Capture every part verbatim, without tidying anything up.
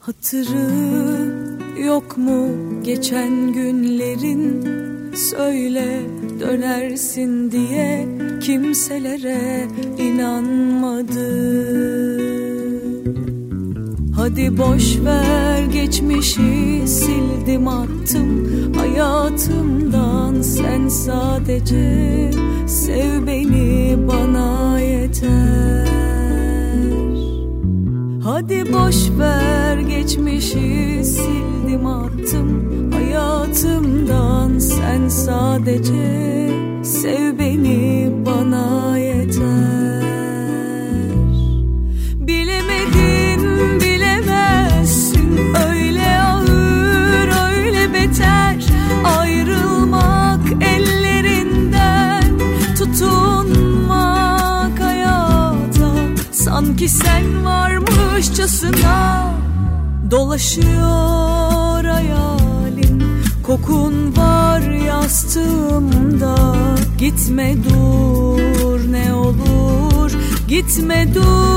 Hatırı yok mu geçen günlerin, söyle dönersin diye kimselere inanmadı. Hadi boş ver geçmişi, sildim attım hayatımdan, sen sadece sev beni, bana yeter. Hadi boş ver geçmişi, sildim attım hayatımdan, sen sadece sev beni, bana yeter. Bilemedin bilemezsin, öyle ağır öyle beter, ayrılmak ellerinden, tutunmak hayata, sanki sen varmışçasına dolaşıyor hayalin. Kokun var yastığımda, gitme dur ne olur, gitme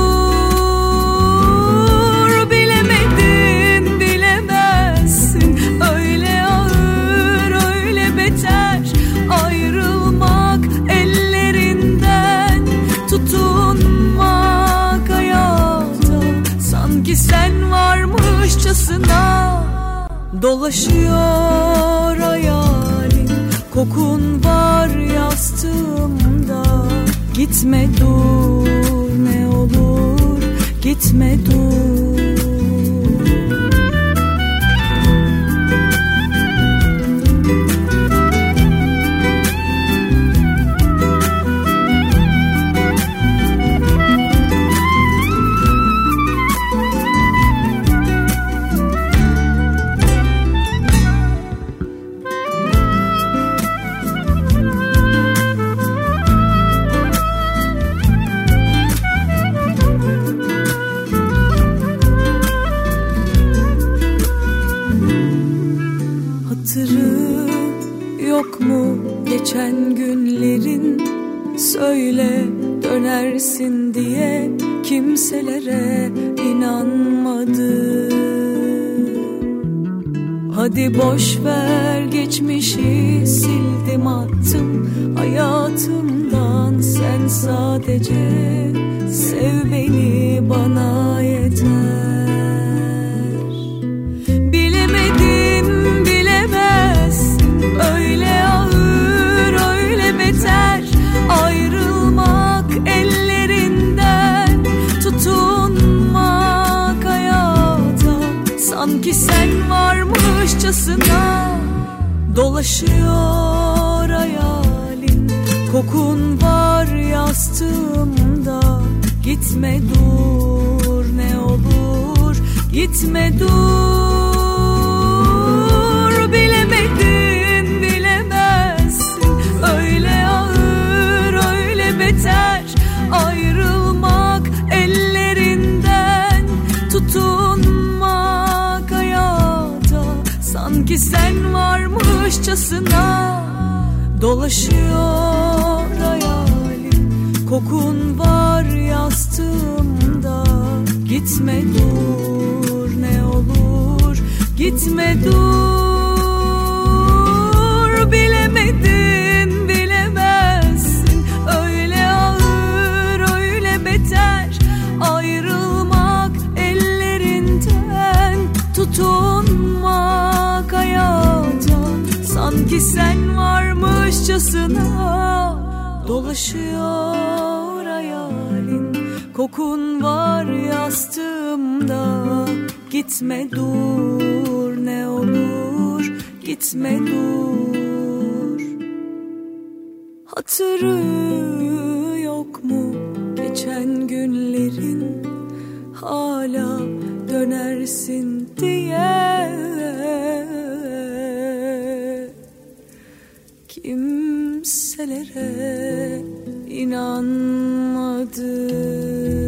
dur. Bilemedin bilemezsin, öyle ağır öyle beter, ayrılmak ellerinden, tutunmak hayata, sanki sen varmışçasına dolaşıyor hayalin. Kokun var yastığımda, gitme dur ne olur, gitme dur. Yok mu geçen günlerin, söyle dönersin diye kimselere inanmadı. Hadi boş ver geçmişi, sildim attım hayatımdan, sen sadece sev beni, bana yeter. Öyle ağır öyle beter, ayrılmak ellerinden, tutunmak hayata, sanki sen varmışçasına dolaşıyor hayalin. Kokun var yastığımda, gitme dur ne olur, gitme dur. Bilemedin bilemezsin, öyle ağır öyle beter, ayrılmak ellerinden, tutunmak hayata, sanki sen varmışçasına dolaşıyor hayalin. Kokun var yastığımda, gitme dur ne olur, gitme dur. Bilemedin bilemezsin, öyle ağır öyle beter, ayrılmak ellerinden, tutunmak hayata, sanki sen varmışçasına dolaşıyor hayalin. Kokun var yastığımda, gitme dur ne olur, gitme dur. Hatırı yok mu geçen günlerin, hala dönersin diye kimselere inanmadı.